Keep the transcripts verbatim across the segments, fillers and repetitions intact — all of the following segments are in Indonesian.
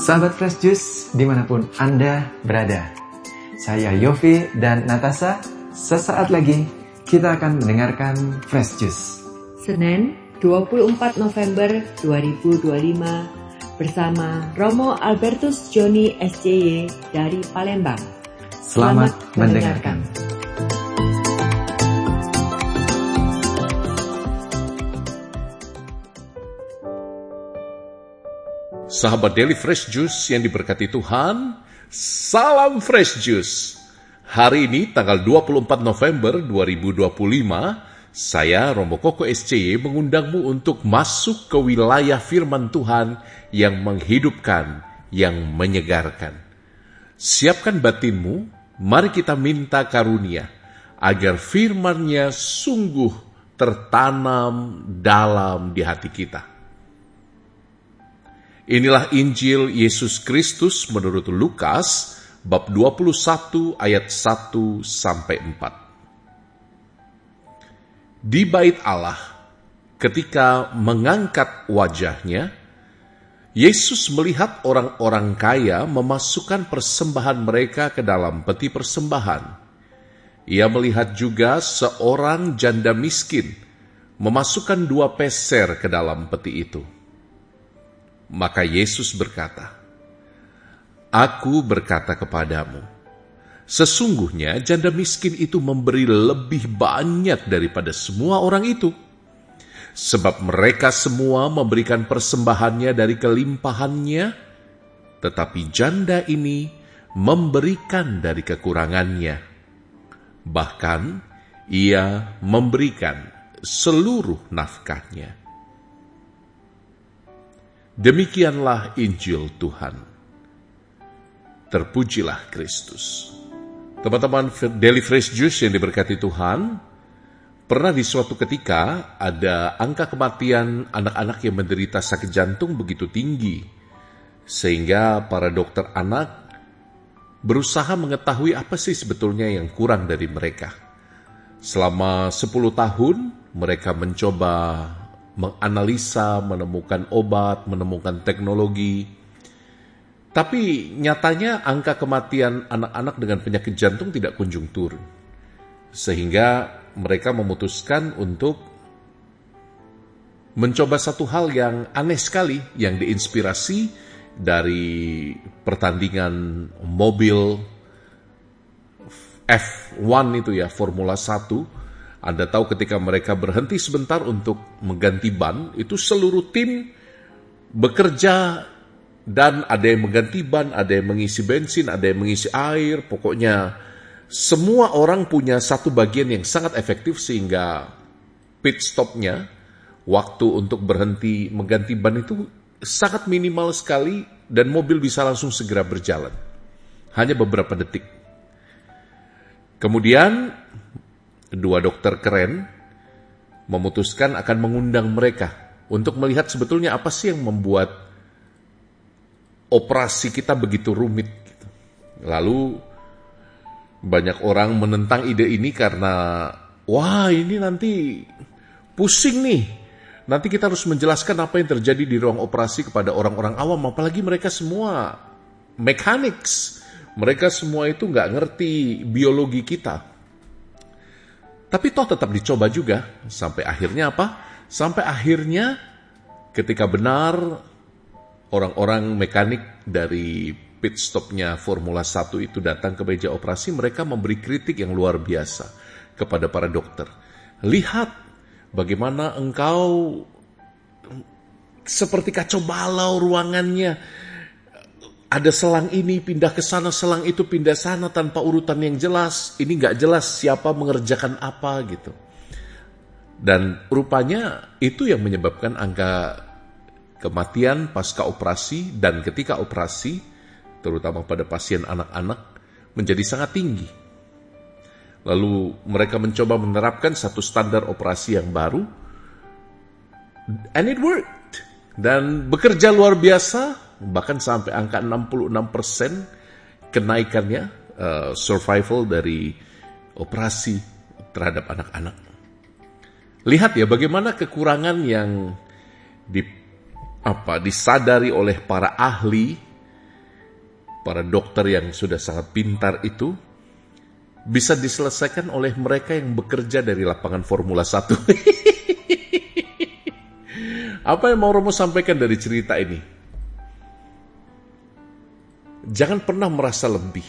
Sahabat Fresh Juice dimanapun Anda berada, saya Yofi dan Natasha. Sesaat lagi kita akan mendengarkan Fresh Juice Senin dua puluh empat November dua ribu dua puluh lima bersama Romo Albertus Joni S C Y dari Palembang. Selamat, Selamat mendengarkan. Sahabat Daily Fresh Juice yang diberkati Tuhan, salam Fresh Juice. Hari ini tanggal dua puluh empat November dua ribu dua puluh lima, saya Romo Koko S C Y mengundangmu untuk masuk ke wilayah firman Tuhan yang menghidupkan, yang menyegarkan. Siapkan batinmu, mari kita minta karunia agar firman-Nya sungguh tertanam dalam di hati kita. Inilah Injil Yesus Kristus menurut Lukas bab dua puluh satu ayat satu sampai empat. Di bait Allah, ketika mengangkat wajahnya, Yesus melihat orang-orang kaya memasukkan persembahan mereka ke dalam peti persembahan. Ia melihat juga seorang janda miskin memasukkan dua peser ke dalam peti itu. Maka Yesus berkata, "Aku berkata kepadamu, sesungguhnya janda miskin itu memberi lebih banyak daripada semua orang itu. Sebab mereka semua memberikan persembahannya dari kelimpahannya, tetapi janda ini memberikan dari kekurangannya. Bahkan ia memberikan seluruh nafkahnya." Demikianlah Injil Tuhan. Terpujilah Kristus. Teman-teman Daily Fresh Juice yang diberkati Tuhan, pernah di suatu ketika ada angka kematian anak-anak yang menderita sakit jantung begitu tinggi, sehingga para dokter anak berusaha mengetahui apa sih sebetulnya yang kurang dari mereka. Selama sepuluh tahun mereka mencoba menganalisa, menemukan obat, menemukan teknologi. Tapi nyatanya angka kematian anak-anak dengan penyakit jantung tidak kunjung turun. Sehingga mereka memutuskan untuk mencoba satu hal yang aneh sekali, yang diinspirasi dari pertandingan mobil F satu itu ya, Formula satu. Anda tahu ketika mereka berhenti sebentar untuk mengganti ban, itu seluruh tim bekerja dan ada yang mengganti ban, ada yang mengisi bensin, ada yang mengisi air. Pokoknya semua orang punya satu bagian yang sangat efektif sehingga pit stopnya, waktu untuk berhenti mengganti ban itu sangat minimal sekali dan mobil bisa langsung segera berjalan. Hanya beberapa detik. Kemudian dua dokter keren memutuskan akan mengundang mereka untuk melihat sebetulnya apa sih yang membuat operasi kita begitu rumit. Lalu banyak orang menentang ide ini karena, wah ini nanti pusing nih. Nanti kita harus menjelaskan apa yang terjadi di ruang operasi kepada orang-orang awam, apalagi mereka semua mechanics. Mereka semua itu nggak ngerti biologi kita. Tapi toh tetap dicoba juga, sampai akhirnya apa? Sampai akhirnya ketika benar orang-orang mekanik dari pit stopnya Formula satu itu datang ke meja operasi, mereka memberi kritik yang luar biasa kepada para dokter. Lihat bagaimana engkau seperti kacau balau ruangannya. Ada selang ini pindah ke sana, selang itu pindah sana tanpa urutan yang jelas. Ini nggak jelas siapa mengerjakan apa gitu. Dan rupanya itu yang menyebabkan angka kematian pasca operasi dan ketika operasi, terutama pada pasien anak-anak, menjadi sangat tinggi. Lalu mereka mencoba menerapkan satu standar operasi yang baru, and it worked. Dan bekerja luar biasa. Bahkan sampai angka enam puluh enam persen kenaikannya uh, survival dari operasi terhadap anak-anak. Lihat ya bagaimana kekurangan yang di, apa, disadari oleh para ahli para dokter yang sudah sangat pintar itu bisa diselesaikan oleh mereka yang bekerja dari lapangan Formula satu. Apa yang mau Romo sampaikan dari cerita ini? Jangan pernah merasa lebih.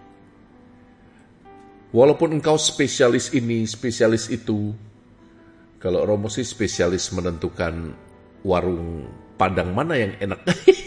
Walaupun engkau spesialis ini, spesialis itu. Kalau Romo sih spesialis menentukan warung Padang mana yang enak.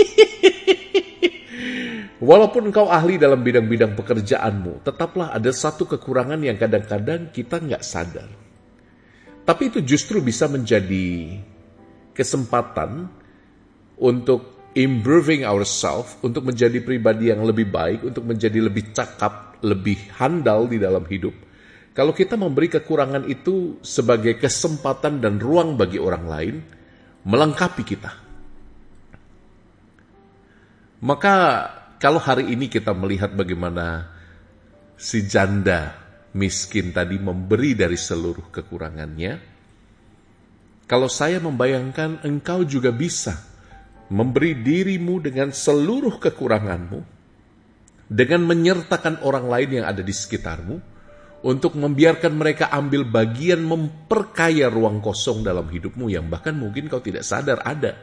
Walaupun engkau ahli dalam bidang-bidang pekerjaanmu, tetaplah ada satu kekurangan yang kadang-kadang kita nggak sadar. Tapi itu justru bisa menjadi kesempatan untuk improving ourselves, untuk menjadi pribadi yang lebih baik, untuk menjadi lebih cakap, lebih handal di dalam hidup. Kalau kita memberi kekurangan itu sebagai kesempatan dan ruang bagi orang lain, melengkapi kita. Maka kalau hari ini kita melihat bagaimana si janda miskin tadi memberi dari seluruh kekurangannya, kalau saya membayangkan engkau juga bisa memberi dirimu dengan seluruh kekuranganmu, dengan menyertakan orang lain yang ada di sekitarmu, untuk membiarkan mereka ambil bagian memperkaya ruang kosong dalam hidupmu yang bahkan mungkin kau tidak sadar ada.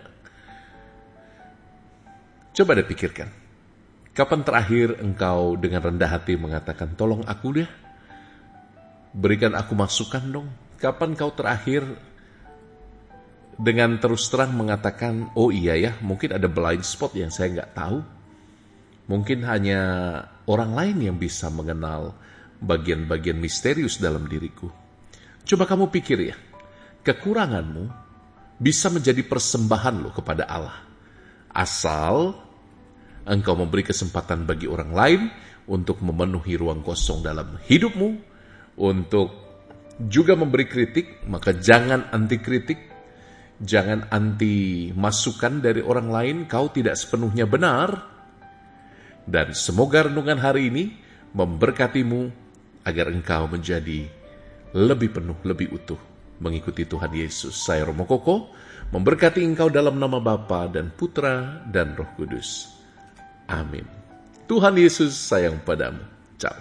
Coba deh pikirkan. Kapan terakhir engkau dengan rendah hati mengatakan, tolong aku deh, berikan aku masukan dong. Kapan kau terakhir dengan terus terang mengatakan, oh iya ya, mungkin ada blind spot yang saya nggak tahu. Mungkin hanya orang lain yang bisa mengenal bagian-bagian misterius dalam diriku. Coba kamu pikir ya, kekuranganmu bisa menjadi persembahan lo kepada Allah. Asal engkau memberi kesempatan bagi orang lain untuk memenuhi ruang kosong dalam hidupmu, untuk juga memberi kritik, maka jangan anti kritik, jangan anti masukan dari orang lain, kau tidak sepenuhnya benar. Dan semoga renungan hari ini memberkatimu agar engkau menjadi lebih penuh, lebih utuh mengikuti Tuhan Yesus. Saya Romo Koko, memberkati engkau dalam nama Bapa dan Putra dan Roh Kudus. Amin. Tuhan Yesus sayang padamu. Ciao.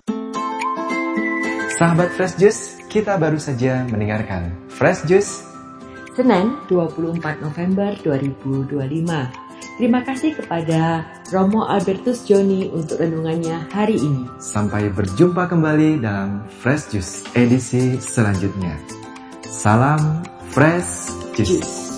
Sahabat Fresh Juice, kita baru saja mendengarkan Fresh Juice Senin dua puluh empat November dua ribu dua puluh lima. Terima kasih kepada Romo Albertus Joni untuk renungannya hari ini. Sampai berjumpa kembali dalam Fresh Juice edisi selanjutnya. Salam Fresh Juice.